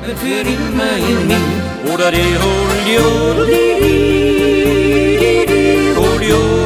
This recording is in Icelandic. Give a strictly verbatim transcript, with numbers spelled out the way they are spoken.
men för immer in min. Oder de hol, jodel, jodel,